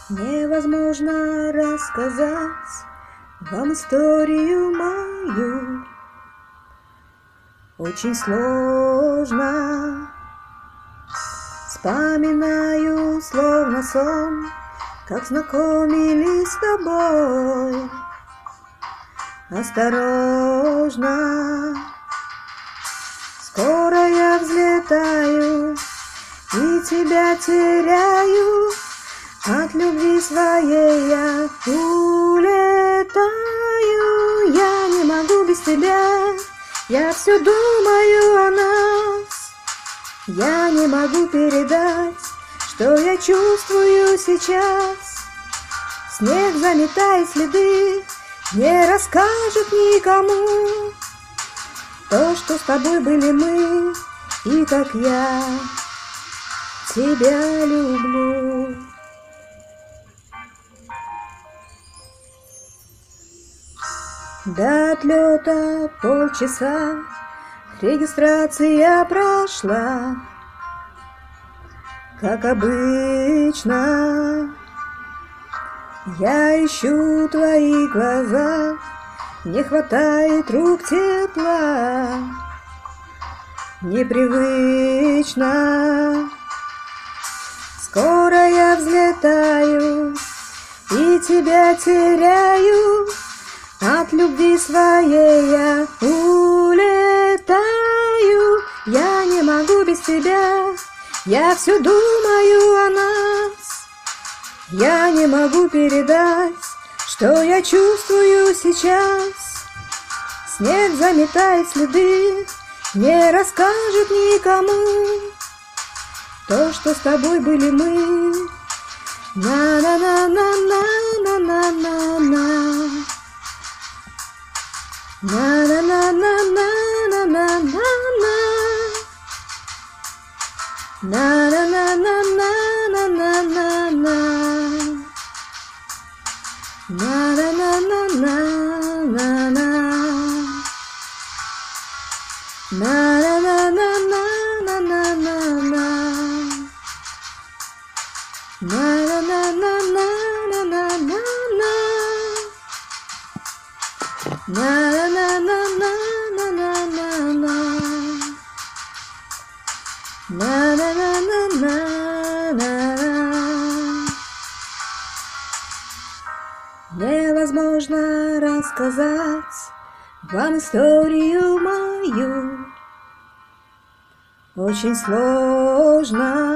Невозможно рассказать вам историю мою. Очень сложно. Вспоминаю, словно сон, как знакомились с тобой. Осторожно, скоро я взлетаю и тебя теряю. От любви своей я улетаю. Я не могу без тебя, я все думаю о нас. Я не могу передать, что я чувствую сейчас. Снег заметает следы, не расскажет никому то, что с тобой были мы, и как я тебя люблю. До отлета полчаса, регистрация прошла, как обычно. Я ищу твои глаза, не хватает рук тепла, непривычно. Скоро я взлетаю и тебя теряю. От любви своей я улетаю. Я не могу без тебя, я все думаю о нас. Я не могу передать, что я чувствую сейчас. Снег заметает следы, не расскажет никому то, что с тобой были мы. На-на-на-на-на-на-на-на. На-на-на-на-на-на-на-на. На-на-на-на-на-на-на-на. На-на-на-на-на-на-на. На-на-на-на-на-на-на. На-на-на-на-на-на-на-на. На-на-на-на-на-на-на. На-на-на-на-на-на. Невозможно рассказать вам историю мою. Очень сложно.